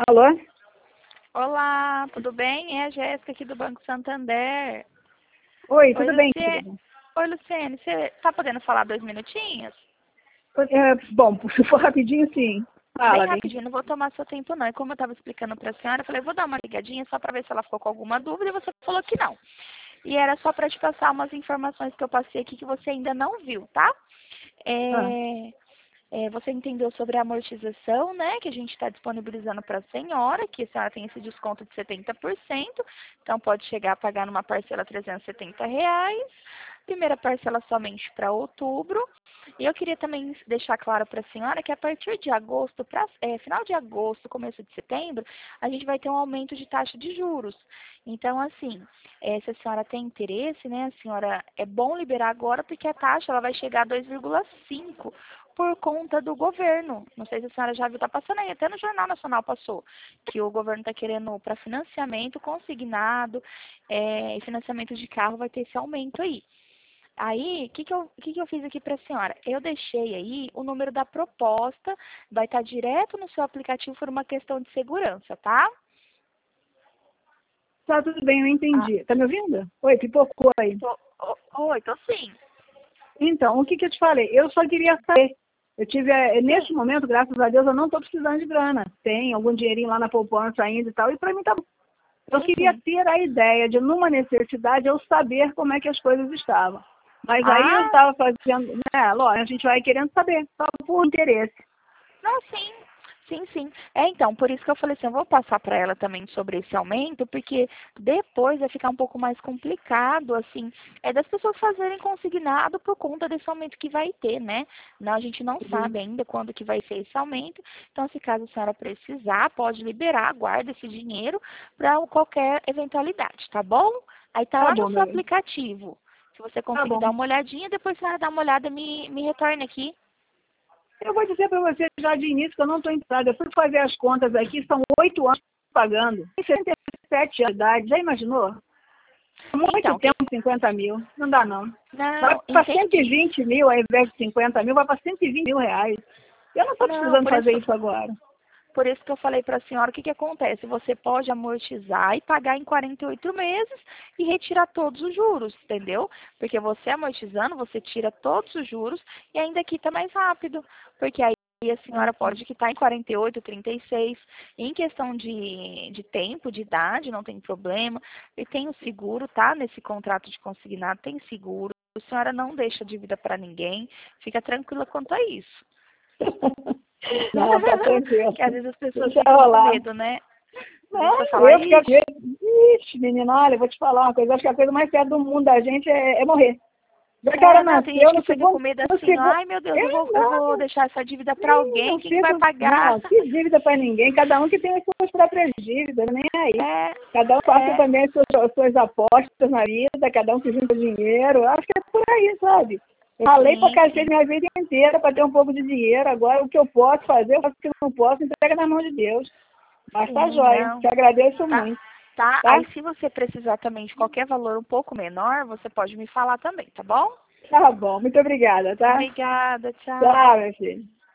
Alô? Olá, tudo bem? É a Jéssica aqui do Banco Santander. Oi, Oi, tudo bem, Luciene. querida? Oi, Luciene, você está podendo falar 2 minutinhos? Bom, se for rapidinho, sim. Bem Fala, bem. rapidinho, não vou tomar seu tempo não. E como eu estava explicando para a senhora, eu falei, vou dar uma ligadinha só para ver se ela ficou com alguma dúvida e você falou que não. E era só para te passar umas informações que eu passei aqui que você ainda não viu, tá? Ah, Você entendeu sobre a amortização, né, que a gente está disponibilizando para a senhora, que a senhora tem esse desconto de 70%, então pode chegar a pagar numa parcela R$ 370, primeira parcela somente para outubro. E eu queria também deixar claro para a senhora que a partir de agosto, final de agosto, começo de setembro, a gente vai ter um aumento de taxa de juros. Então, assim, se a senhora tem interesse, né, a senhora, é bom liberar agora, porque a taxa ela vai chegar a 2,5 por conta do governo. Não sei se a senhora já viu, está passando aí, até no Jornal Nacional passou, que o governo está querendo para financiamento consignado e financiamento de carro vai ter esse aumento aí. Aí, o que eu fiz aqui para a senhora? Eu deixei aí o número da proposta, vai estar direto no seu aplicativo por uma questão de segurança, tá? tá tudo bem, eu Ah, entendi. Tá me ouvindo? Oi, pipocou aí. oi, tô sim. Então, o que eu te falei? Eu só queria saber. Eu tive, neste Sim. momento, graças a Deus, eu não estou precisando de grana. Tem algum dinheirinho lá na poupança ainda e tal, e para mim tá bom. Eu Sim, queria sim. ter a ideia de, numa necessidade, eu saber como é que as coisas estavam. Mas aí eu Ah, estava fazendo, né, lógico, a gente vai querendo saber, só por interesse. não, sim. Sim, sim. Então, por isso que eu falei assim, eu vou passar para ela também sobre esse aumento, porque depois vai ficar um pouco mais complicado, assim, das pessoas fazerem consignado por conta desse aumento que vai ter, né? Não, a gente não sabe ainda quando que vai ser esse aumento. Então, se caso a senhora precisar, pode liberar, guarda esse dinheiro para qualquer eventualidade, tá bom? Aí tá Tá lá no bom, seu meu. aplicativo. Se você Tá conseguir bom. dar uma olhadinha, depois a senhora dá uma olhada e me retorne aqui. Eu vou dizer para você já de início que eu não estou entrada. Eu fui fazer as contas aqui, são 8 anos pagando. Tem 67 anos de idade, já imaginou? Muito Então, tempo, 50 mil. Não dá, não. Vai não, para entendi. 120 mil ao invés de 50 mil, vai para 120 mil reais. Eu não estou Não, precisando fazer isso agora. por isso que eu falei para a senhora o que acontece. Você pode amortizar e pagar em 48 meses e retirar todos os juros, entendeu? Porque você amortizando, você tira todos os juros e ainda quita mais rápido. Porque aí a senhora pode quitar em 48, 36. Em questão de tempo, de idade, não tem problema. E tem o seguro, tá? Nesse contrato de consignado tem seguro. A senhora não deixa dívida para ninguém. Fica tranquila quanto a isso. Não, tá tranquilo. Que às vezes as pessoas Deixa ficam com rolar. medo, né? Às vezes Não, você fala, eu ficar com ixi, medo. Ixi, menina, olha, eu vou te falar uma coisa. Acho que a coisa mais perto do mundo da gente é morrer. Já que ela não, tem nasceu gente que no fica com segundo. medo No assim, segundo. ai meu Deus, Eu eu vou não. deixar essa dívida para Ih, alguém, não quem que vai fico. pagar? Não, que dívida para ninguém. Cada um que tem as suas próprias dívidas, nem aí. É, Cada um faça é, também as suas apostas na vida, cada um que junta dinheiro. Acho que é por aí, sabe? Eu falei pra sim, cacete sim, minha vida inteira para ter um pouco de dinheiro. Agora, o que eu posso fazer, eu faço o que eu não posso, entrega na mão de Deus. Mas tá sim, jóia. não, Te agradeço tá, muito, tá. tá? Aí se você precisar também de qualquer valor um pouco menor, você pode me falar também, tá bom? Tá bom. Muito obrigada, tá? Obrigada, tchau. Tchau, meu filho.